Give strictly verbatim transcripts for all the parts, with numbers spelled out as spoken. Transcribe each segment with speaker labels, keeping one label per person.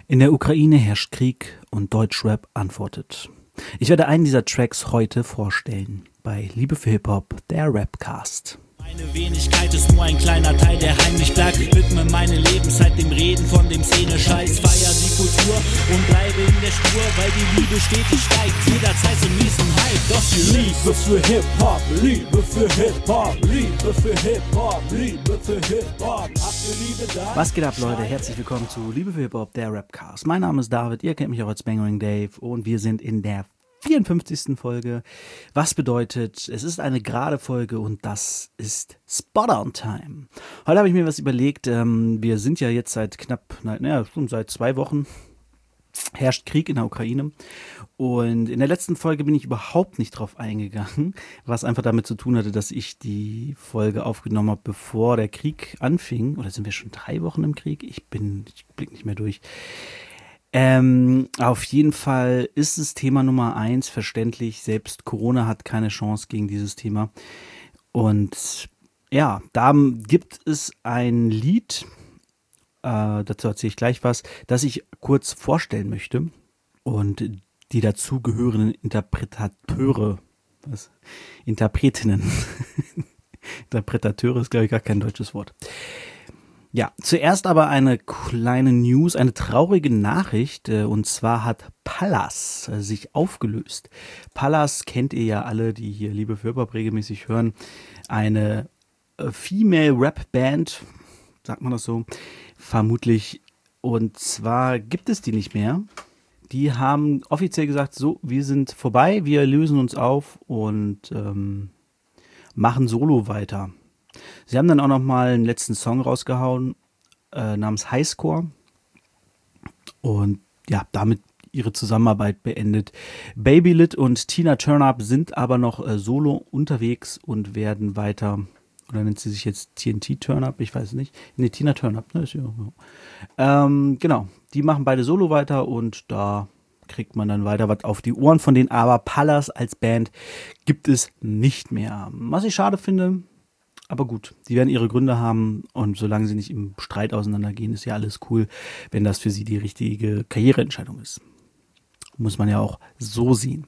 Speaker 1: In der Ukraine herrscht Krieg und Deutschrap antwortet. Ich werde einen dieser Tracks heute vorstellen. Bei Liebe für Hip-Hop, der Rapcast.
Speaker 2: Meine Wenigkeit ist nur ein kleiner Teil, der heimlich bleibt. Ich widme meine Lebenszeit dem Reden von dem Szene-Scheiß. Feier die Kultur und bleibe in der Spur, weil die Liebe stetig steigt. Jederzeit so miesen Hype, doch die
Speaker 3: Liebe für Hip-Hop, Liebe für Hip-Hop, Liebe für Hip-Hop, Liebe für Hip-Hop. Habt ihr Liebe da?
Speaker 1: Was geht ab, Leute? Herzlich willkommen zu Liebe für Hip-Hop, der Rapcast. Mein Name ist David, ihr kennt mich auch als Bangering Dave und wir sind in der vierundfünfzigsten Folge, was bedeutet, es ist eine gerade Folge und das ist Spot-on-Time. Heute habe ich mir was überlegt, ähm, wir sind ja jetzt seit knapp, naja, seit zwei Wochen herrscht Krieg in der Ukraine und in der letzten Folge bin ich überhaupt nicht drauf eingegangen, was einfach damit zu tun hatte, dass ich die Folge aufgenommen habe, bevor der Krieg anfing, oder sind wir schon drei Wochen im Krieg? Ich bin, ich blick nicht mehr durch. Ähm, auf jeden Fall ist es Thema Nummer eins, verständlich, selbst Corona hat keine Chance gegen dieses Thema. Und ja, da gibt es ein Lied, äh, dazu erzähle ich gleich was, das ich kurz vorstellen möchte. Und die dazugehörenden Interpretateure, was? Interpretinnen. Interpretateure ist, glaube ich, gar kein deutsches Wort. Ja, zuerst aber eine kleine News, eine traurige Nachricht, äh, und zwar hat Pallas äh, sich aufgelöst. Pallas kennt ihr ja alle, die hier Liebe für Hip-Hop regelmäßig hören, eine äh, Female-Rap-Band, sagt man das so, vermutlich, und zwar gibt es die nicht mehr. Die haben offiziell gesagt, so, wir sind vorbei, wir lösen uns auf und ähm, machen Solo weiter. Sie haben dann auch noch mal einen letzten Song rausgehauen, äh, namens Highscore. Und ja, damit ihre Zusammenarbeit beendet. Babylit und Tina Turnup sind aber noch äh, solo unterwegs und werden weiter, oder nennt sie sich jetzt T N T Turnup? Ich weiß nicht. Nee, Tina Turnup, ne? Ist ja, ja. Ähm, genau, die machen beide solo weiter und da kriegt man dann weiter was auf die Ohren von denen. Aber Pallas als Band gibt es nicht mehr. Was ich schade finde. Aber gut, die werden ihre Gründe haben und solange sie nicht im Streit auseinandergehen, ist ja alles cool, wenn das für sie die richtige Karriereentscheidung ist. Muss man ja auch so sehen.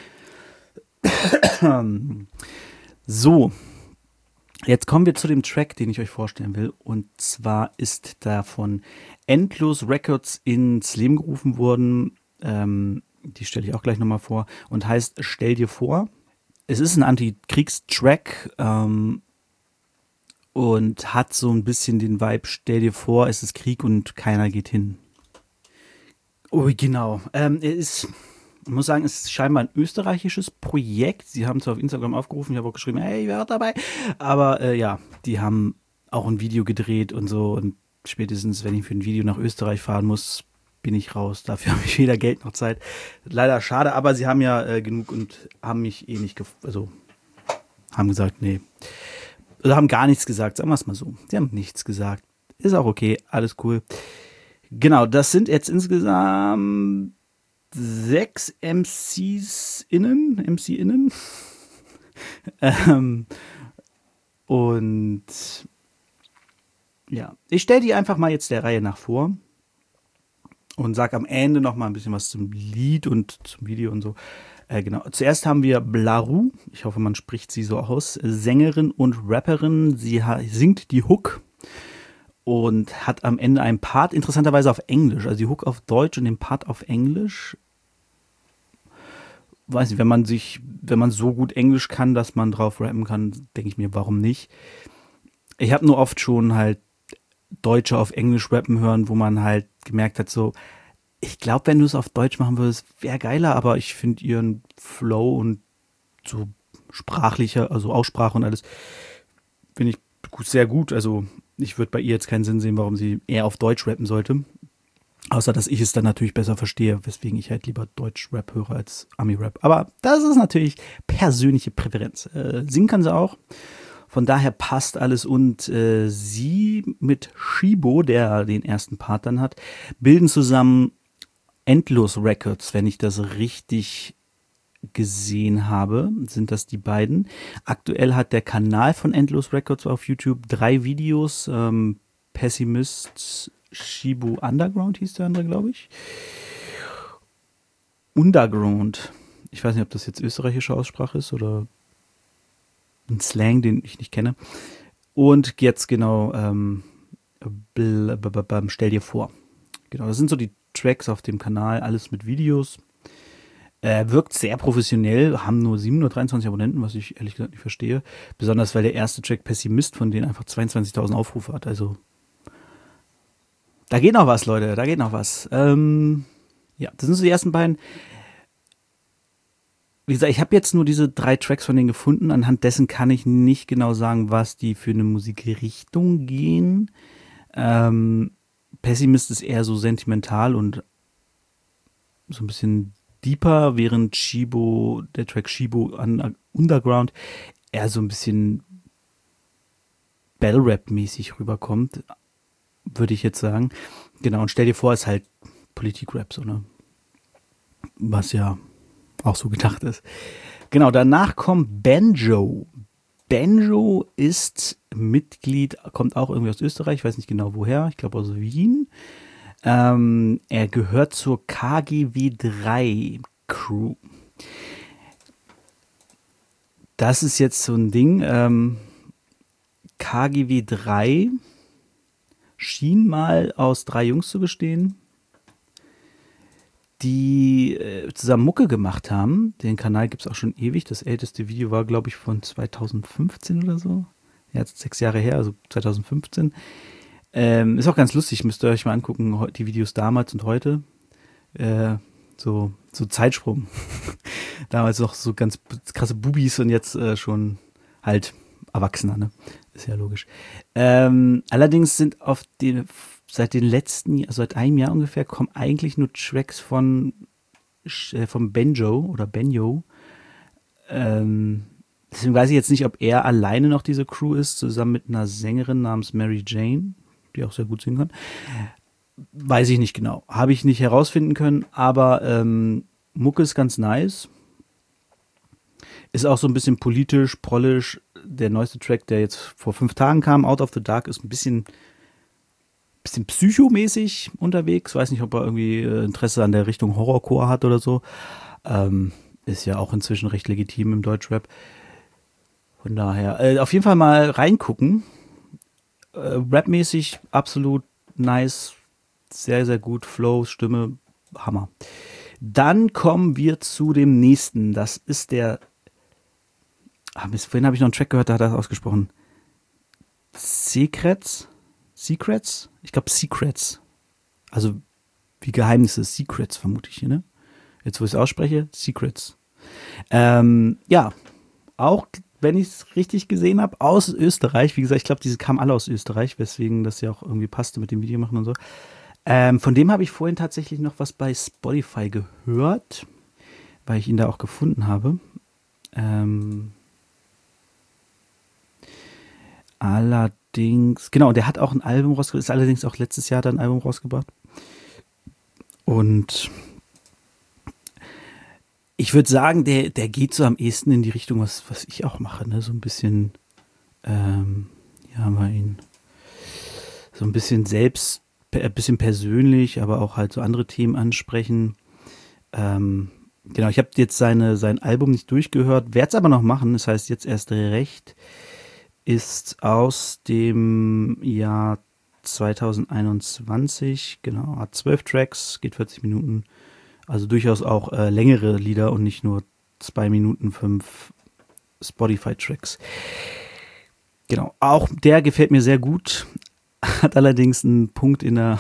Speaker 1: So, jetzt kommen wir zu dem Track, den ich euch vorstellen will. Und zwar ist da von Endlos Records ins Leben gerufen worden. Ähm, die stelle ich auch gleich nochmal vor und heißt Stell dir vor. Es ist ein Anti-Kriegs-Track, ähm, und hat so ein bisschen den Vibe, stell dir vor, es ist Krieg und keiner geht hin. Oh, genau. Ähm, er ist, ich muss sagen, es ist scheinbar ein österreichisches Projekt. Sie haben zwar auf Instagram aufgerufen, ich habe auch geschrieben, hey, wer war dabei? Aber äh, ja, die haben auch ein Video gedreht und so. Und spätestens, wenn ich für ein Video nach Österreich fahren muss, bin ich raus. Dafür habe ich weder Geld noch Zeit. Leider schade, aber sie haben ja äh, genug und haben mich eh nicht, gef- also haben gesagt, nee. Oder haben gar nichts gesagt, sagen wir es mal so. Sie haben nichts gesagt. Ist auch okay, alles cool. Genau, das sind jetzt insgesamt sechs M Cs innen, M C innen. ähm, und ja, ich stelle die einfach mal jetzt der Reihe nach vor und sage am Ende noch mal ein bisschen was zum Lied und zum Video und so. Äh, genau. Zuerst haben wir Blaru, ich hoffe, man spricht sie so aus, Sängerin und Rapperin. Sie ha- singt die Hook und hat am Ende einen Part, interessanterweise auf Englisch, also die Hook auf Deutsch und den Part auf Englisch. Weiß nicht, wenn man sich, wenn man so gut Englisch kann, dass man drauf rappen kann, denke ich mir, warum nicht? Ich habe nur oft schon halt Deutsche auf Englisch rappen hören, wo man halt gemerkt hat, so, ich glaube, wenn du es auf Deutsch machen würdest, wäre geiler, aber ich finde ihren Flow und so sprachlicher, also Aussprache und alles, finde ich gut, sehr gut. Also ich würde bei ihr jetzt keinen Sinn sehen, warum sie eher auf Deutsch rappen sollte. Außer, dass ich es dann natürlich besser verstehe, weswegen ich halt lieber Deutsch-Rap höre als Ami-Rap. Aber das ist natürlich persönliche Präferenz. Äh, singen kann sie auch. Von daher passt alles und äh, sie mit Shibo, der den ersten Part dann hat, bilden zusammen Endlos Records, wenn ich das richtig gesehen habe, sind das die beiden. Aktuell hat der Kanal von Endlos Records auf YouTube drei Videos, ähm, Pessimist, Shibu Underground hieß der andere, glaube ich. Underground. Ich weiß nicht, ob das jetzt österreichische Aussprache ist oder ein Slang, den ich nicht kenne. Und jetzt genau, ähm, bl- bl- bl- stell dir vor. Genau, das sind so die Tracks auf dem Kanal, alles mit Videos. Äh, wirkt sehr professionell, haben nur siebenhundertdreiundzwanzig Abonnenten, was ich ehrlich gesagt nicht verstehe. Besonders, weil der erste Track Pessimist von denen einfach zweiundzwanzigtausend Aufrufe hat. Also, da geht noch was, Leute, da geht noch was. Ähm, ja, das sind so die ersten beiden. Wie gesagt, ich habe jetzt nur diese drei Tracks von denen gefunden. Anhand dessen kann ich nicht genau sagen, was die für eine Musikrichtung gehen. Ähm, Pessimist ist eher so sentimental und so ein bisschen deeper, während Shibo, der Track Shibo Underground eher so ein bisschen Battle-Rap-mäßig rüberkommt, würde ich jetzt sagen. Genau, und stell dir vor, es ist halt Politik-Rap, so, ne? Was ja auch so gedacht ist. Genau, danach kommt Banjo. Banjo ist Mitglied, kommt auch irgendwie aus Österreich, ich weiß nicht genau woher, ich glaube aus Wien. Ähm, er gehört zur K G W drei Crew. Das ist jetzt so ein Ding. Ähm, K G W drei schien mal aus drei Jungs zu bestehen, die äh, zusammen Mucke gemacht haben. Den Kanal gibt es auch schon ewig. Das älteste Video war, glaube ich, von zweitausendfünfzehn oder so. Ja, jetzt sechs Jahre her, also zweitausendfünfzehn. Ähm, ist auch ganz lustig, müsst ihr euch mal angucken, die Videos damals und heute. Äh, so, so Zeitsprung. Damals noch so ganz krasse Bubis und jetzt äh, schon halt Erwachsener, ne? Ist ja logisch. Ähm, allerdings sind auf den, seit den letzten, also seit einem Jahr ungefähr, kommen eigentlich nur Tracks von äh, vom Banjo oder Banjo. Ähm, deswegen weiß ich jetzt nicht, ob er alleine noch diese Crew ist, zusammen mit einer Sängerin namens Mary Jane, die auch sehr gut singen kann. Weiß ich nicht genau. Habe ich nicht herausfinden können, aber ähm, Mucke ist ganz nice. Ist auch so ein bisschen politisch, prollisch. Der neueste Track, der jetzt vor fünf Tagen kam, Out of the Dark, ist ein bisschen, bisschen psychomäßig unterwegs. Weiß nicht, ob er irgendwie Interesse an der Richtung Horrorcore hat oder so. Ähm, ist ja auch inzwischen recht legitim im Deutschrap. Von daher, äh, auf jeden Fall mal reingucken. Äh, Rapmäßig absolut nice, sehr, sehr gut, Flow, Stimme, Hammer. Dann kommen wir zu dem nächsten, das ist der, ah, bis vorhin habe ich noch einen Track gehört, da hat er das ausgesprochen, Secrets, Secrets? Ich glaube Secrets, also wie Geheimnisse, Secrets vermute ich hier, ne? Jetzt, wo ich es ausspreche, Secrets. Ähm, ja, auch wenn ich es richtig gesehen habe, aus Österreich. Wie gesagt, ich glaube, diese kamen alle aus Österreich, weswegen das ja auch irgendwie passte mit dem Video machen und so. Ähm, von dem habe ich vorhin tatsächlich noch was bei Spotify gehört, weil ich ihn da auch gefunden habe. Ähm, allerdings, genau, der hat auch ein Album rausgebracht, ist allerdings auch letztes Jahr dann ein Album rausgebracht. Und ich würde sagen, der, der geht so am ehesten in die Richtung, was, was ich auch mache, ne? So ein bisschen, ähm, hier haben wir ihn, so ein bisschen selbst, ein bisschen persönlich, aber auch halt so andere Themen ansprechen. Ähm, genau, ich habe jetzt seine, sein Album nicht durchgehört, werde es aber noch machen, das heißt jetzt erst recht, ist aus dem Jahr zweitausendeinundzwanzig, genau, hat zwölf Tracks, geht vierzig Minuten. Also durchaus auch äh, längere Lieder und nicht nur zwei Minuten fünf Spotify-Tracks. Genau, auch der gefällt mir sehr gut, hat allerdings einen Punkt in der,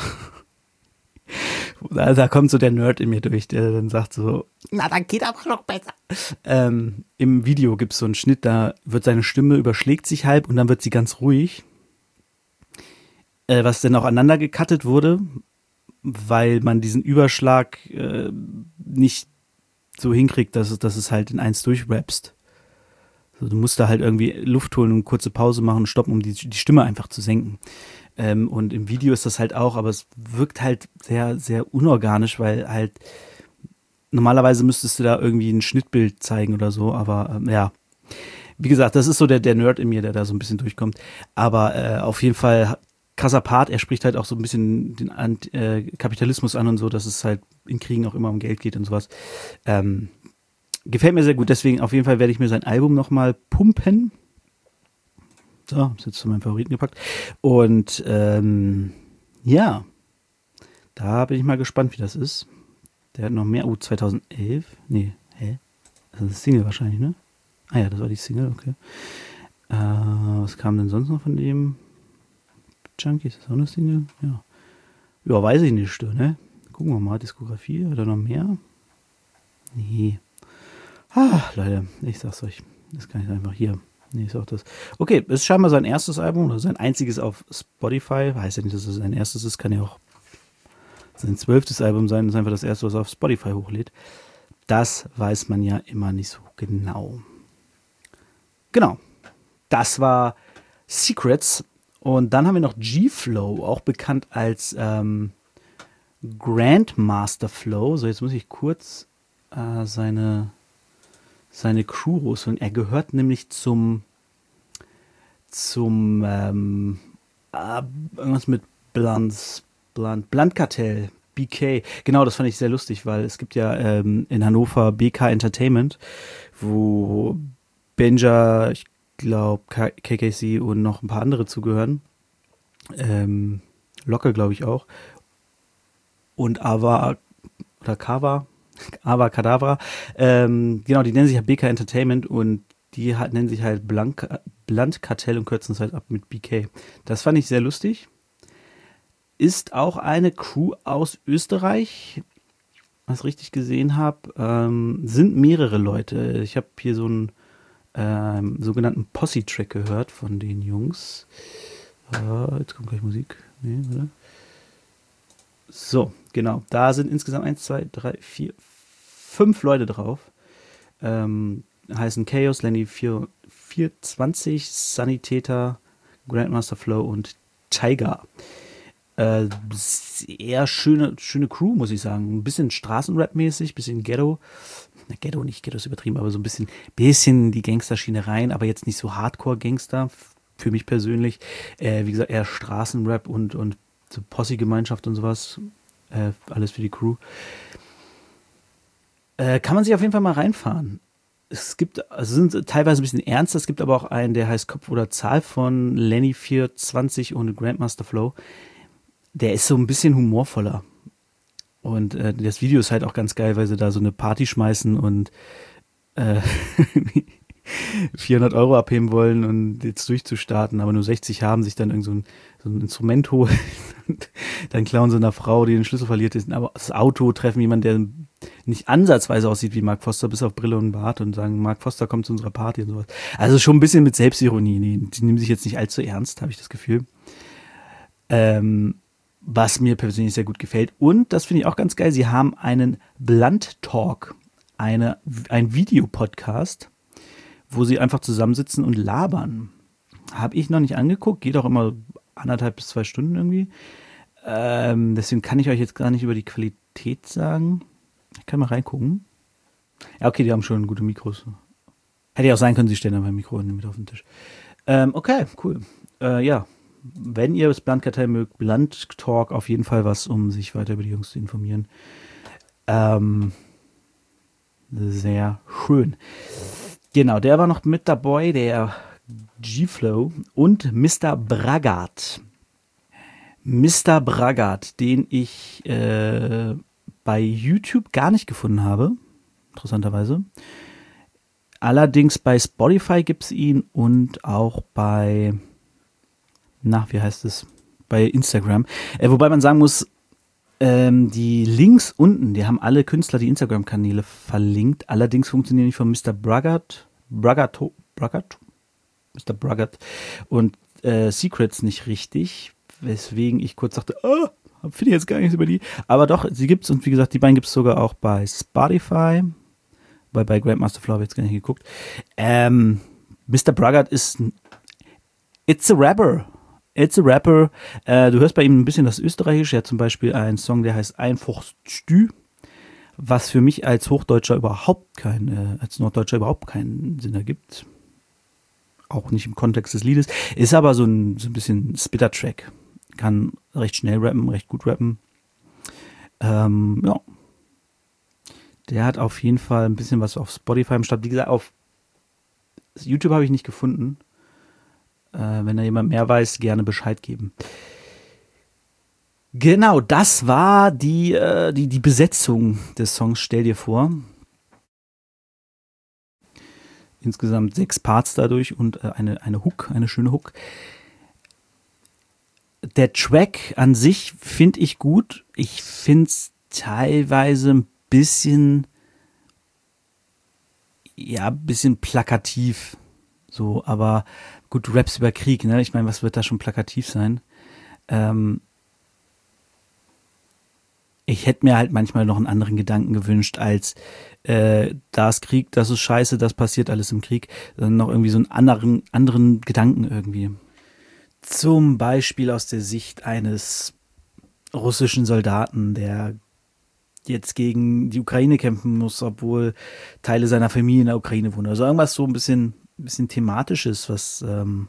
Speaker 1: da, da kommt so der Nerd in mir durch, der dann sagt so, na, dann geht aber noch besser. Ähm, Im Video gibt es so einen Schnitt, da wird seine Stimme, überschlägt sich halb und dann wird sie ganz ruhig, äh, was dann auch aneinander gecuttet wurde, weil man diesen Überschlag äh, nicht so hinkriegt, dass es, dass es halt in eins durchrappst. Also du musst da halt irgendwie Luft holen und eine kurze Pause machen und stoppen, um die, die Stimme einfach zu senken. Ähm, und im Video ist das halt auch, aber es wirkt halt sehr, sehr unorganisch, weil halt normalerweise müsstest du da irgendwie ein Schnittbild zeigen oder so, aber ähm, ja. Wie gesagt, das ist so der, der Nerd in mir, der da so ein bisschen durchkommt. Aber äh, auf jeden Fall krasser Part. Er spricht halt auch so ein bisschen den Ant- äh, Kapitalismus an und so, dass es halt in Kriegen auch immer um Geld geht und sowas. Ähm, gefällt mir sehr gut, deswegen auf jeden Fall werde ich mir sein Album nochmal pumpen. So, hab's jetzt zu meinen Favoriten gepackt. Und ähm, ja, da bin ich mal gespannt, wie das ist. Der hat noch mehr. Oh, zweitausendelf? Nee, hä? Das ist eine Single wahrscheinlich, ne? Ah ja, das war die Single, okay. Äh, was kam denn sonst noch von dem? Junkie, ist das auch eine Single? Ja. Ja, weiß ich nicht, ne? Gucken wir mal, Diskografie, oder noch mehr? Nee. Ah, Leute, ich sag's euch. Das kann ich einfach hier. Nee, ist auch das. Okay, ist scheinbar sein erstes Album, oder sein einziges auf Spotify. Heißt ja nicht, dass es sein erstes ist, kann ja auch sein zwölftes Album sein, ist einfach das erste, was er auf Spotify hochlädt. Das weiß man ja immer nicht so genau. Genau. Das war Secrets. Und dann haben wir noch G-Flow, auch bekannt als ähm, Grandmaster Flow. So, jetzt muss ich kurz äh, seine, seine Crew rausholen. Er gehört nämlich zum zum ähm, äh, irgendwas mit Blunts. Blunt, Blunt-Kartell, B K. Genau, das fand ich sehr lustig, weil es gibt ja ähm, in Hannover B K Entertainment, wo Benja, ich glaube, K K C und noch ein paar andere zugehören. Ähm, Locke, glaube ich, auch. Und Ava, oder Kava, Ava Kadavra. Ähm, genau, die nennen sich ja B K Entertainment und die halt, nennen sich halt Blunt-Kartell und kürzen es halt ab mit B K. Das fand ich sehr lustig. Ist auch eine Crew aus Österreich, was ich richtig gesehen habe, ähm, sind mehrere Leute. Ich habe hier so einen ähm, sogenannten Posse-Track gehört von den Jungs. Äh, jetzt kommt gleich Musik. Nee, warte. So, genau. Da sind insgesamt eins, zwei, drei, vier, fünf Leute drauf. Ähm, heißen Chaos, Lenny vier zwanzig, Sanitäter, Grandmaster Flow und Tiger. Äh, sehr schöne, schöne Crew, muss ich sagen. Ein bisschen Straßenrap-mäßig, ein bisschen Ghetto. Na, Ghetto nicht, Ghetto ist übertrieben, aber so ein bisschen, bisschen die Gangsterschiene rein, aber jetzt nicht so Hardcore-Gangster, für mich persönlich. Äh, wie gesagt, eher Straßenrap und, und so Posse-Gemeinschaft und sowas. Äh, alles für die Crew. Äh, kann man sich auf jeden Fall mal reinfahren. Es gibt, also sind teilweise ein bisschen ernster, es gibt aber auch einen, der heißt Kopf oder Zahl von Lenny vier zwanzig und Grandmaster Flow. Der ist so ein bisschen humorvoller. Und äh, das Video ist halt auch ganz geil, weil sie da so eine Party schmeißen und äh, vierhundert Euro abheben wollen und jetzt durchzustarten, aber nur sechzig haben, sich dann irgend so ein, so ein Instrument holen. Dann klauen sie einer Frau, die den Schlüssel verliert ist, aber das Auto, treffen jemanden, der nicht ansatzweise aussieht wie Mark Foster, bis auf Brille und Bart und sagen, Mark Foster kommt zu unserer Party und sowas. Also schon ein bisschen mit Selbstironie. Die, die nehmen sich jetzt nicht allzu ernst, habe ich das Gefühl. Ähm, was mir persönlich sehr gut gefällt. Und, das finde ich auch ganz geil, sie haben einen Blunt Talk, eine, ein Videopodcast, wo sie einfach zusammensitzen und labern. Habe ich noch nicht angeguckt, geht auch immer anderthalb bis zwei Stunden irgendwie. Ähm, deswegen kann ich euch jetzt gar nicht über die Qualität sagen. Ich kann mal reingucken. Ja, okay, die haben schon gute Mikros. Hätte ja auch sein können, sie stellen da mein Mikro mit auf den Tisch. Ähm, okay, cool. Äh, ja. Wenn ihr das Blunt-Kartell mögt, Blunt Talk auf jeden Fall was, um sich weiter über die Jungs zu informieren. Ähm, sehr schön. Genau, der war noch mit dabei, der G-Flow und Mister Bragat. Mister Bragat, den ich äh, bei YouTube gar nicht gefunden habe, interessanterweise. Allerdings bei Spotify gibt es ihn und auch bei... Na, wie heißt es? Bei Instagram. Äh, wobei man sagen muss, ähm, die Links unten, die haben alle Künstler die Instagram-Kanäle verlinkt. Allerdings funktionieren die von Mister Bragat, Bragato, Bragat, Mister Bragat und äh, Secrets nicht richtig. Weswegen ich kurz dachte, oh, finde ich jetzt gar nichts über die. Aber doch, sie gibt's und wie gesagt, die beiden gibt's sogar auch bei Spotify. Weil bei Grandmaster Flow habe ich jetzt gar nicht geguckt. Ähm, Mister Bragat ist It's a Rapper. It's a Rapper. Äh, du hörst bei ihm ein bisschen das Österreichische. Er hat zum Beispiel einen Song, der heißt Einfach Stü, was für mich als Hochdeutscher überhaupt kein, äh, als Norddeutscher überhaupt keinen Sinn ergibt. Auch nicht im Kontext des Liedes. Ist aber so ein, so ein bisschen Spitter-Track. kann recht schnell rappen, recht gut rappen. Ähm, ja. Der hat auf jeden Fall ein bisschen was auf Spotify im Start. Wie gesagt, auf YouTube habe ich nicht gefunden. Äh, wenn da jemand mehr weiß, gerne Bescheid geben. Genau, das war die, äh, die, die Besetzung des Songs Stell dir vor. Insgesamt sechs Parts dadurch und äh, eine, eine Hook, eine schöne Hook. Der Track an sich finde ich gut. Ich finde es teilweise ein bisschen, ja, ein bisschen plakativ. So, aber gut, du rappst über Krieg, ne? Ich meine, was wird da schon plakativ sein? Ähm, ich hätte mir halt manchmal noch einen anderen Gedanken gewünscht, als äh, da ist Krieg, das ist scheiße, das passiert alles im Krieg. Dann noch irgendwie so einen anderen, anderen Gedanken irgendwie. Zum Beispiel aus der Sicht eines russischen Soldaten, der jetzt gegen die Ukraine kämpfen muss, obwohl Teile seiner Familie in der Ukraine wohnen. Also irgendwas so ein bisschen, bisschen thematisches, was ähm,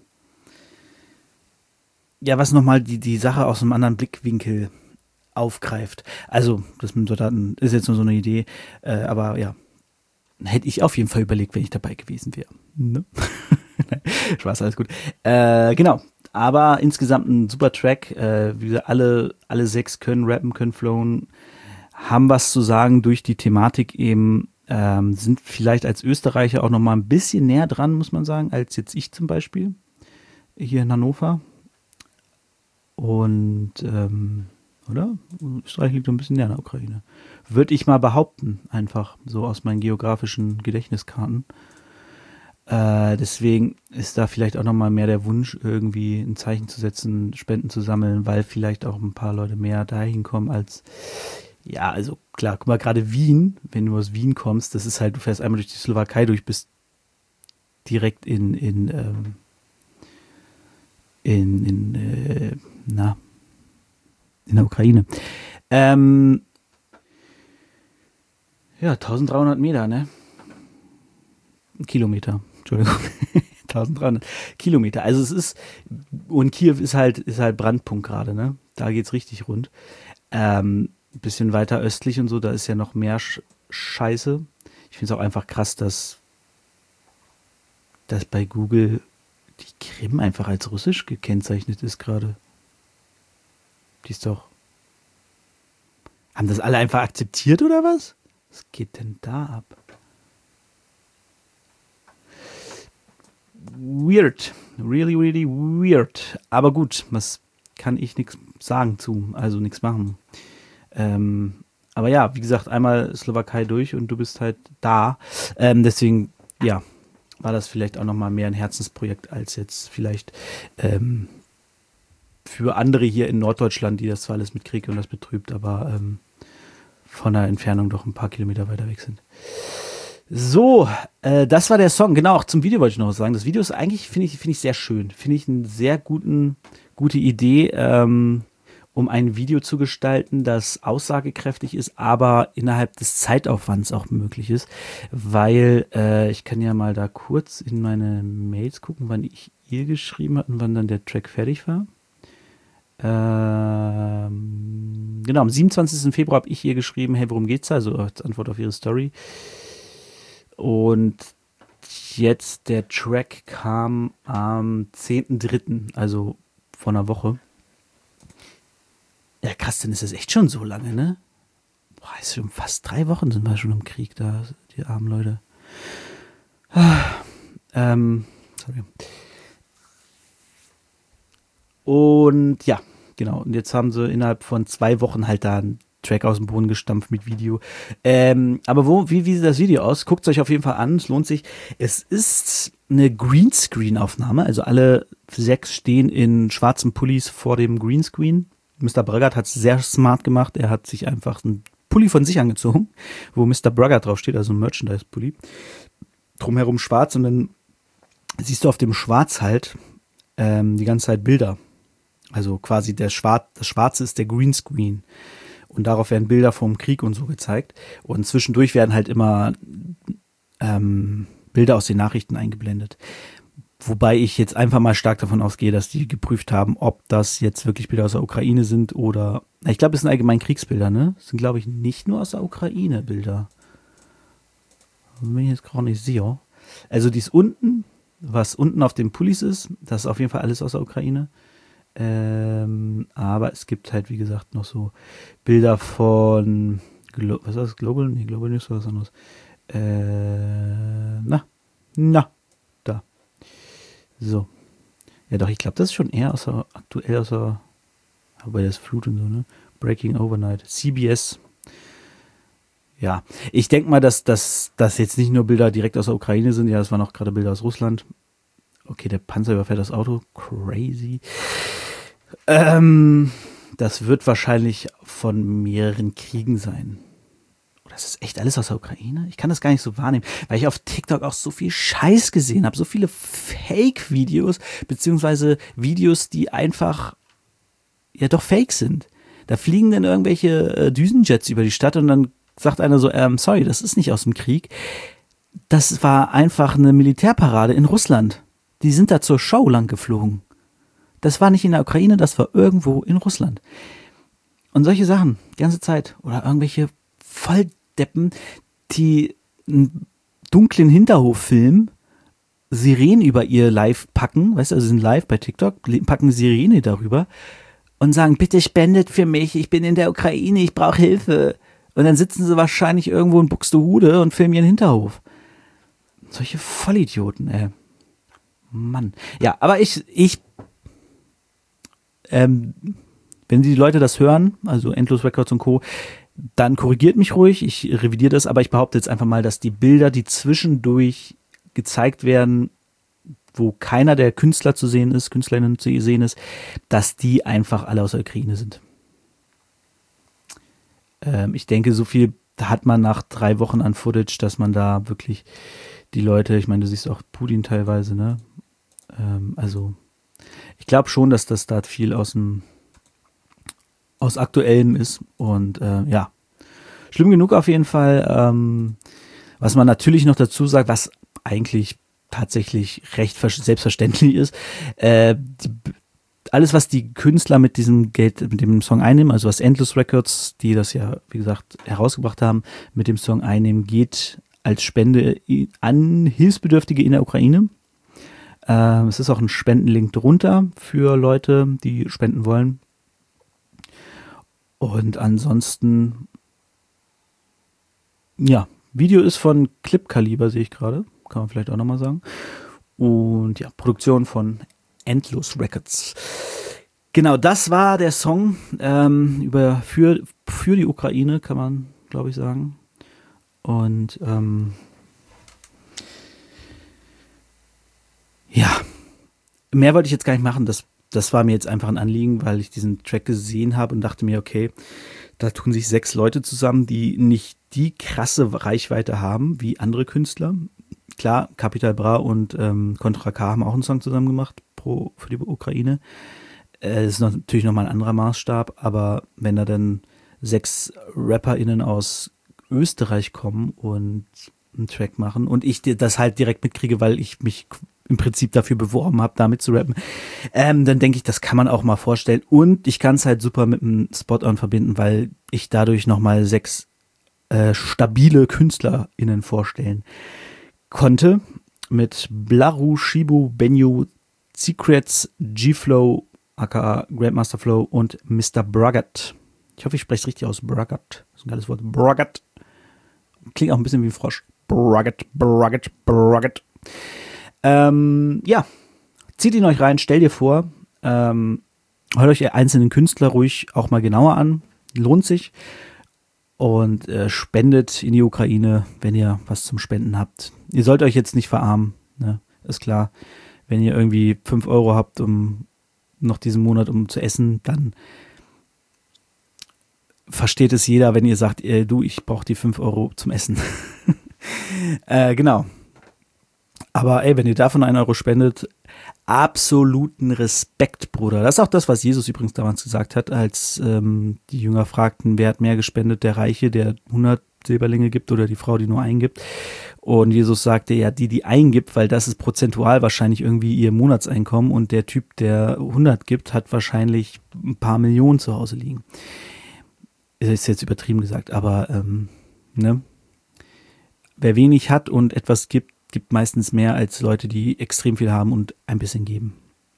Speaker 1: ja, was nochmal die, die Sache aus einem anderen Blickwinkel aufgreift. Also, das mit dem Soldaten ist jetzt nur so eine Idee, äh, aber ja, hätte ich auf jeden Fall überlegt, wenn ich dabei gewesen wäre. Ne? Spaß, alles gut. Äh, genau. Aber insgesamt ein super Track. Äh, wie gesagt, alle, alle sechs können rappen, können flowen, haben was zu sagen durch die Thematik eben, ähm, sind vielleicht als Österreicher auch nochmal ein bisschen näher dran, muss man sagen, als jetzt ich zum Beispiel hier in Hannover. Und, ähm, oder? Österreich liegt so ein bisschen näher an der Ukraine. Würde ich mal behaupten, einfach so aus meinen geografischen Gedächtniskarten. Äh, deswegen ist da vielleicht auch nochmal mehr der Wunsch, irgendwie ein Zeichen zu setzen, Spenden zu sammeln, weil vielleicht auch ein paar Leute mehr dahin kommen als, ja, also klar, guck mal, gerade Wien, wenn du aus Wien kommst, das ist halt, du fährst einmal durch die Slowakei durch, bist direkt in, in, ähm, in, in, äh, na, in der Ukraine. Ähm, ja, eintausenddreihundert Meter, ne? Kilometer. Entschuldigung, eintausenddreihundert Kilometer. Also es ist, und Kiew ist halt, ist halt Brandpunkt gerade, ne? Da geht's richtig rund. Ähm, ein bisschen weiter östlich und so, da ist ja noch mehr Sch- Scheiße. Ich finde es auch einfach krass, dass, dass bei Google die Krim einfach als russisch gekennzeichnet ist gerade. Die ist doch. Haben das alle einfach akzeptiert oder was? Was geht denn da ab? Weird. Really, really weird. Aber gut, was kann ich nichts sagen zu, also nichts machen. Ähm, aber ja, wie gesagt, einmal Slowakei durch und du bist halt da. Ähm, deswegen, ja, war das vielleicht auch nochmal mehr ein Herzensprojekt als jetzt vielleicht ähm, für andere hier in Norddeutschland, die das zwar alles mitkriegen und das betrübt, aber ähm, von der Entfernung doch ein paar Kilometer weiter weg sind. So, äh, das war der Song. Genau, auch zum Video wollte ich noch was sagen. Das Video ist eigentlich, finde ich, finde ich sehr schön. Finde ich eine sehr guten, gute Idee, ähm, um ein Video zu gestalten, das aussagekräftig ist, aber innerhalb des Zeitaufwands auch möglich ist. Weil, äh, ich kann ja mal da kurz in meine Mails gucken, wann ich ihr geschrieben habe und wann dann der Track fertig war. Ähm, genau, am siebenundzwanzigsten Februar habe ich ihr geschrieben, hey, worum geht's da? Also als Antwort auf ihre Story. Und jetzt der Track kam am zehnten dritten, also vor einer Woche. Ja, krass, dann ist das echt schon so lange, ne? Boah, ist schon fast drei Wochen sind wir schon im Krieg da, die armen Leute. Ah, ähm, sorry. Und ja, genau. Und jetzt haben sie innerhalb von zwei Wochen halt da einen Track aus dem Boden gestampft mit Video. Ähm, aber wo, wie, wie sieht das Video aus? Guckt es euch auf jeden Fall an, es lohnt sich. Es ist eine Greenscreen-Aufnahme, also alle sechs stehen in schwarzen Pullis vor dem Greenscreen. Mister Braggart hat es sehr smart gemacht. Er hat sich einfach einen Pulli von sich angezogen, wo Mister Braggart draufsteht, also ein Merchandise-Pulli. Drumherum schwarz und dann siehst du auf dem Schwarz halt ähm, die ganze Zeit Bilder. Also quasi der Schwarz, das Schwarze ist der Greenscreen. Und darauf werden Bilder vom Krieg und so gezeigt. Und zwischendurch werden halt immer ähm, Bilder aus den Nachrichten eingeblendet. Wobei ich jetzt einfach mal stark davon ausgehe, dass die geprüft haben, ob das jetzt wirklich Bilder aus der Ukraine sind oder, ich glaube, es sind allgemein Kriegsbilder, ne? Das sind, glaube ich, nicht nur aus der Ukraine Bilder. Bin ich jetzt gerade nicht sicher. Also dies unten, was unten auf den Pullis ist, das ist auf jeden Fall alles aus der Ukraine. Ähm, aber es gibt halt, wie gesagt, noch so Bilder von, Glo- was ist das, Global? Nee, Global News oder was anderes. Äh, na, na, da. So. Ja doch, ich glaube, das ist schon eher aus der, aktuell aus der, aber das Flut und so, ne? Breaking Overnight. C B S. Ja, ich denke mal, dass das jetzt nicht nur Bilder direkt aus der Ukraine sind. Ja, das waren auch gerade Bilder aus Russland. Okay, der Panzer überfährt das Auto. Crazy. Ähm, das wird wahrscheinlich von mehreren Kriegen sein. Oder ist das echt alles aus der Ukraine? Ich kann das gar nicht so wahrnehmen, weil ich auf TikTok auch so viel Scheiß gesehen habe. So viele Fake-Videos, beziehungsweise Videos, die einfach ja doch fake sind. Da fliegen dann irgendwelche äh, Düsenjets über die Stadt und dann sagt einer so, ähm, sorry, das ist nicht aus dem Krieg. Das war einfach eine Militärparade in Russland. Die sind da zur Show lang geflogen. Das war nicht in der Ukraine, das war irgendwo in Russland. Und solche Sachen, die ganze Zeit. Oder irgendwelche Volldeppen, die einen dunklen Hinterhof filmen, Sirenen über ihr Live packen, weißt du, also sie sind live bei TikTok, packen Sirene darüber und sagen, bitte spendet für mich, ich bin in der Ukraine, ich brauche Hilfe. Und dann sitzen sie wahrscheinlich irgendwo in Buxtehude und filmen ihren Hinterhof. Solche Vollidioten, ey. Mann. Ja, aber ich, ich, ähm, wenn die Leute das hören, also Endlos Records und Co., dann korrigiert mich ruhig, ich revidiere das, aber ich behaupte jetzt einfach mal, dass die Bilder, die zwischendurch gezeigt werden, wo keiner der Künstler zu sehen ist, Künstlerinnen zu sehen ist, dass die einfach alle aus der Ukraine sind. Ich denke, so viel hat man nach drei Wochen an Footage, dass man da wirklich die Leute, ich meine, du siehst auch Putin teilweise, ne? Ähm, also, ich glaube schon, dass das da viel aus dem, aus Aktuellem ist und äh, ja, schlimm genug auf jeden Fall. Ähm, was man natürlich noch dazu sagt, was eigentlich tatsächlich recht selbstverständlich ist, äh, die alles, was die Künstler mit diesem Geld, mit dem Song einnehmen, also was Endless Records, die das ja, wie gesagt, herausgebracht haben, mit dem Song einnehmen, geht als Spende an Hilfsbedürftige in der Ukraine. Äh, es ist auch ein Spendenlink drunter für Leute, die spenden wollen. Und ansonsten, ja, Video ist von Clip Kaliber, sehe ich gerade, kann man vielleicht auch nochmal sagen. Und ja, Produktion von Endlos Records. Genau, das war der Song ähm, über für, für die Ukraine, kann man, glaube ich, sagen. Und ähm, ja, mehr wollte ich jetzt gar nicht machen. Das, das war mir jetzt einfach ein Anliegen, weil ich diesen Track gesehen habe und dachte mir, okay, da tun sich sechs Leute zusammen, die nicht die krasse Reichweite haben wie andere Künstler. Klar, Capital Bra und ähm, Contra K haben auch einen Song zusammen gemacht pro, für die Ukraine. Äh, das ist noch, natürlich nochmal ein anderer Maßstab, aber wenn da dann sechs RapperInnen aus Österreich kommen und einen Track machen und ich das halt direkt mitkriege, weil ich mich im Prinzip dafür beworben habe, damit zu rappen, ähm, dann denke ich, das kann man auch mal vorstellen. Und ich kann es halt super mit einem Spot-On verbinden, weil ich dadurch nochmal sechs äh, stabile KünstlerInnen vorstellen konnte mit Blaru, Shibu, Benyu, Secrets, G-Flow, aka Grandmaster Flow und Mister Bragat. Ich hoffe, ich spreche es richtig aus. Bragat. Das ist ein geiles Wort. Bragat. Klingt auch ein bisschen wie ein Frosch. Bragat, Bragat, Bragat. Ähm, ja, zieht ihn euch rein, stellt ihr vor, ähm, hört euch einzelnen Künstler ruhig auch mal genauer an. Lohnt sich. Und äh, spendet in die Ukraine, wenn ihr was zum Spenden habt. Ihr sollt euch jetzt nicht verarmen, ne? Ist klar. Wenn ihr irgendwie fünf Euro habt, um noch diesen Monat um zu essen, dann versteht es jeder, wenn ihr sagt, äh, du, ich brauche die fünf Euro zum Essen. äh, genau. Aber ey, wenn ihr davon einen Euro spendet, absoluten Respekt, Bruder. Das ist auch das, was Jesus übrigens damals gesagt hat, als ähm, die Jünger fragten, wer hat mehr gespendet, der Reiche, der hundert Silberlinge gibt oder die Frau, die nur einen gibt. Und Jesus sagte, ja, die, die einen gibt, weil das ist prozentual wahrscheinlich irgendwie ihr Monatseinkommen und der Typ, der hundert gibt, hat wahrscheinlich ein paar Millionen zu Hause liegen. Ist jetzt übertrieben gesagt, aber ähm, ne? Wer wenig hat und etwas gibt, gibt meistens mehr als Leute, die extrem viel haben und ein bisschen geben.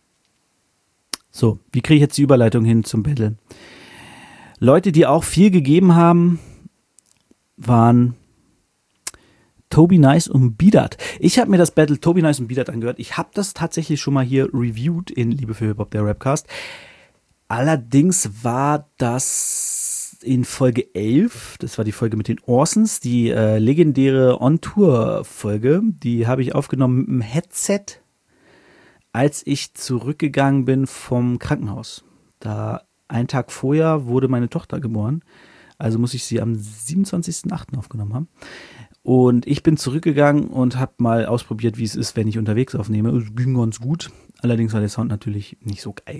Speaker 1: So, wie kriege ich jetzt die Überleitung hin zum Battle? Leute, die auch viel gegeben haben, waren Tobi Nice und Bidat. Ich habe mir das Battle Tobi Nice und Bidat angehört. Ich habe das tatsächlich schon mal hier reviewed in Liebe für Hip-Hop, der Rapcast. Allerdings war das in Folge elf, das war die Folge mit den Orsons, die äh, legendäre On-Tour-Folge. Die habe ich aufgenommen mit dem Headset, als ich zurückgegangen bin vom Krankenhaus. Da einen Tag vorher wurde meine Tochter geboren. Also muss ich sie am siebenundzwanzigsten achten aufgenommen haben. Und ich bin zurückgegangen und habe mal ausprobiert, wie es ist, wenn ich unterwegs aufnehme. Es ging ganz gut. Allerdings war der Sound natürlich nicht so geil.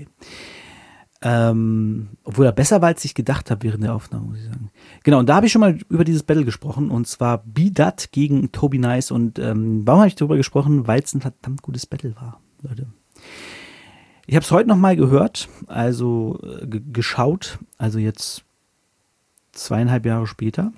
Speaker 1: Ähm, obwohl er besser war, als ich gedacht habe während der Aufnahme, muss ich sagen. Genau, und da habe ich schon mal über dieses Battle gesprochen. Und zwar Bidat gegen Tobi Nice. Und ähm, warum habe ich darüber gesprochen? Weil es ein verdammt gutes Battle war, Leute. Ich habe es heute nochmal gehört, also äh, g- geschaut. Also jetzt zweieinhalb Jahre später.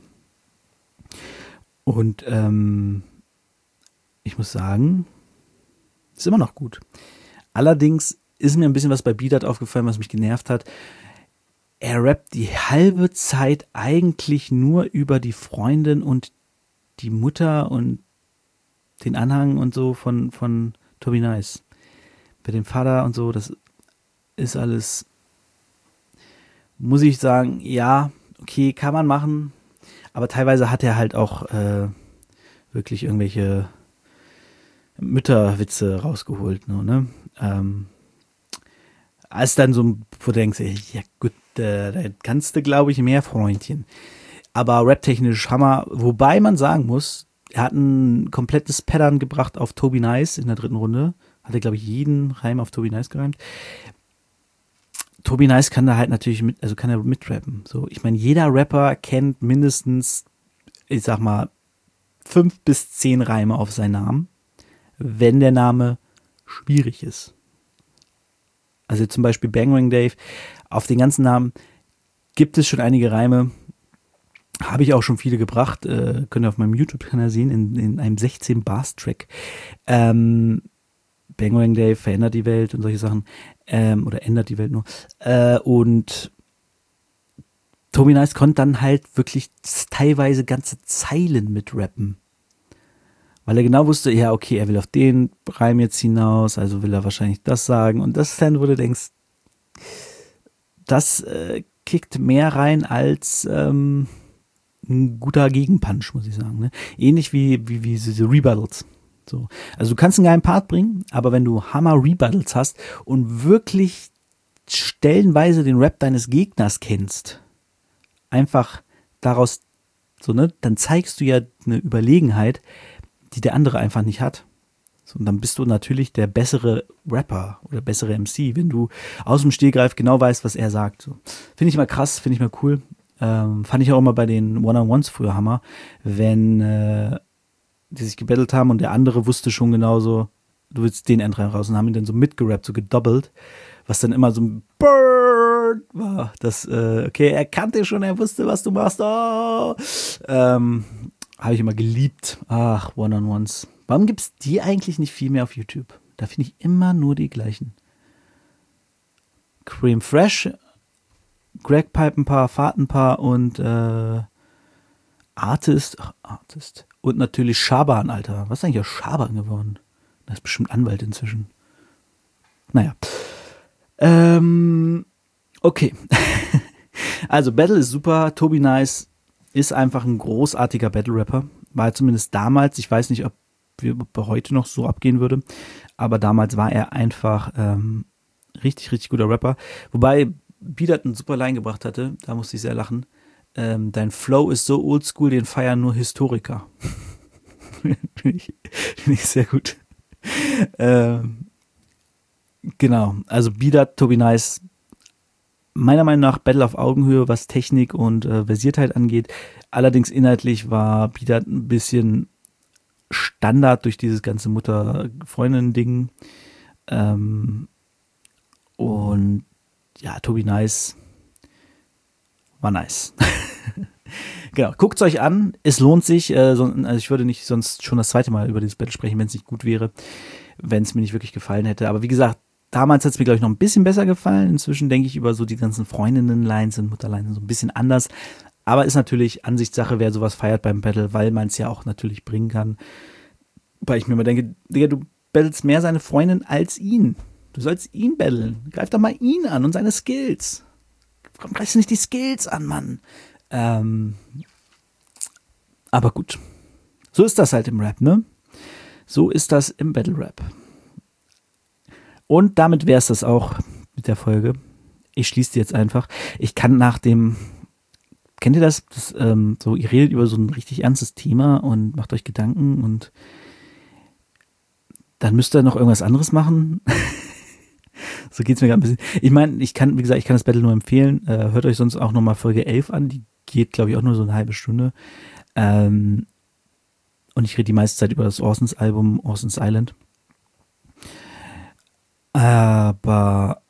Speaker 1: Und ähm, ich muss sagen, ist immer noch gut. Allerdings ist mir ein bisschen was bei Bidat aufgefallen, was mich genervt hat. Er rappt die halbe Zeit eigentlich nur über die Freundin und die Mutter und den Anhang und so von, von Tobi Nice. Bei dem Vater und so, das ist alles, muss ich sagen, ja, okay, kann man machen, aber teilweise hat er halt auch äh, wirklich irgendwelche Mütterwitze rausgeholt, nur, ne? Ähm, als dann so, wo du denkst, ja gut, äh, da kannst du, glaube ich, mehr, Freundchen. Aber raptechnisch Hammer, wobei man sagen muss, er hat ein komplettes Pattern gebracht auf Tobi Nice in der dritten Runde. Hat er, glaube ich, jeden Reim auf Tobi Nice gereimt. Tobi Nice kann da halt natürlich mit, also kann er mitrappen. So, ich meine, jeder Rapper kennt mindestens, ich sag mal, fünf bis zehn Reime auf seinen Namen, wenn der Name schwierig ist. Also zum Beispiel Bang Dave, auf den ganzen Namen gibt es schon einige Reime. Habe ich auch schon viele gebracht, äh, könnt ihr auf meinem YouTube-Kanal sehen, in, in einem sechzehn-Bars-Track. Ähm, Bang Dave verändert die Welt und solche Sachen. Ähm, oder ändert die Welt nur. Äh, und Tobi Nice konnte dann halt wirklich teilweise ganze Zeilen mitrappen. Weil er genau wusste, ja, okay, er will auf den Reim jetzt hinaus, also will er wahrscheinlich das sagen. Und das ist dann, wo du denkst, das äh, kickt mehr rein als ähm, ein guter Gegenpunch, muss ich sagen. Ne? Ähnlich wie, wie, wie diese Rebuttals. So. Also du kannst einen geilen Part bringen, aber wenn du Hammer-Rebuttals hast und wirklich stellenweise den Rap deines Gegners kennst, einfach daraus, so, ne, dann zeigst du ja eine Überlegenheit, die der andere einfach nicht hat. So, und dann bist du natürlich der bessere Rapper oder bessere M C, wenn du aus dem Stehgreif genau weißt, was er sagt. So. Finde ich mal krass, finde ich mal cool. Ähm, fand ich auch immer bei den One-on-Ones früher Hammer, wenn äh, die sich gebettelt haben und der andere wusste schon genauso, du willst den Endreim raus und haben ihn dann so mitgerappt, so gedoppelt, was dann immer so ein Bird war. Das, äh, okay, er kannte schon, er wusste, was du machst. Oh. Ähm, habe ich immer geliebt. Ach, One-on-Ones. Warum gibt es die eigentlich nicht viel mehr auf YouTube? Da finde ich immer nur die gleichen. Cream Fresh, Greg Pipe ein paar, Fahrt ein paar und äh, Artist, ach, Artist. Und natürlich Schaban, Alter. Was ist eigentlich aus Schaban geworden? Das ist bestimmt Anwalt inzwischen. Naja. Ähm, okay. Also, Battle ist super. Tobi Nice ist einfach ein großartiger Battle-Rapper. War zumindest damals. Ich weiß nicht, ob wir ob er heute noch so abgehen würde. Aber damals war er einfach ähm, richtig, richtig guter Rapper. Wobei Bidat einen super Line gebracht hatte. Da musste ich sehr lachen. Ähm, dein Flow ist so oldschool, den feiern nur Historiker. Finde ich, find ich sehr gut. Ähm, Genau, also Bidat, Tobi Nice, meiner Meinung nach Battle auf Augenhöhe, was Technik und äh, Versiertheit angeht. Allerdings inhaltlich war Bidat ein bisschen Standard durch dieses ganze Mutter-Freundin-Ding. Ähm, und ja, Tobi Nice war nice. Genau, guckt es euch an, es lohnt sich. Äh, so, also ich würde nicht sonst schon das zweite Mal über dieses Battle sprechen, wenn es nicht gut wäre, wenn es mir nicht wirklich gefallen hätte. Aber wie gesagt, damals hat es mir, glaube ich, noch ein bisschen besser gefallen. Inzwischen denke ich über so die ganzen Freundinnen-Lines und Mutterlines so ein bisschen anders. Aber ist natürlich Ansichtssache, wer sowas feiert beim Battle, weil man es ja auch natürlich bringen kann. Weil ich mir immer denke, Digga, du battlest mehr seine Freundin als ihn. Du sollst ihn battlen. Greif doch mal ihn an und seine Skills. Warum greifst du nicht die Skills an, Mann? Ähm, aber gut. So ist das halt im Rap, ne? So ist das im Battle Rap. Und damit wäre es das auch mit der Folge. Ich schließe die jetzt einfach. Ich kann nach dem, kennt ihr das? das ähm, so, ihr redet über so ein richtig ernstes Thema und macht euch Gedanken und dann müsst ihr noch irgendwas anderes machen. So geht's mir gerade ein bisschen. Ich meine, ich kann, wie gesagt, ich kann das Battle nur empfehlen. Äh, hört euch sonst auch nochmal Folge elf an. Die geht, glaube ich, auch nur so eine halbe Stunde. Ähm, und ich rede die meiste Zeit über das Orsons Album, Orson's Island. Aber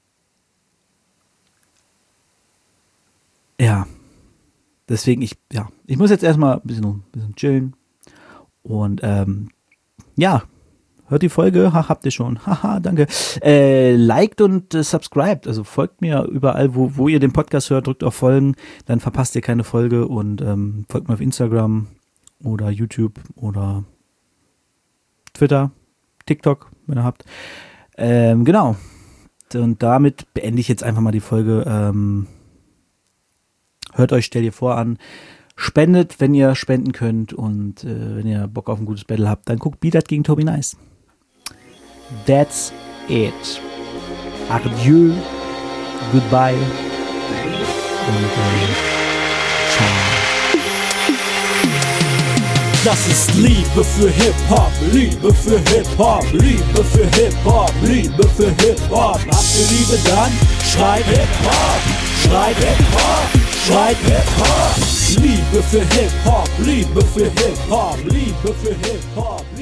Speaker 1: ja, deswegen, ich, ja, ich muss jetzt erstmal ein bisschen, ein bisschen chillen. Und ähm, ja, hört die Folge, ha, habt ihr schon. Haha, danke. Äh, liked und äh, subscribed, also folgt mir überall, wo, wo ihr den Podcast hört, drückt auf Folgen, dann verpasst ihr keine Folge und ähm, folgt mir auf Instagram oder YouTube oder Twitter, TikTok, wenn ihr habt. Ähm, genau. Und damit beende ich jetzt einfach mal die Folge. Ähm, hört euch Stell dir vor an. Spendet, wenn ihr spenden könnt und äh, wenn ihr Bock auf ein gutes Battle habt, dann guckt Bidat gegen Tobi Nice. That's it. Adieu. Goodbye. Und äh, ciao.
Speaker 3: Das ist Liebe für Hip-Hop, Liebe für Hip-Hop, Liebe für Hip-Hop, Liebe für Hip-Hop. Habt ihr Liebe, dann schreibt Hip-Hop, schreibt Hip-Hop, schreibt Hip-Hop. Liebe für Hip-Hop, Liebe für Hip-Hop, Liebe für Hip-Hop.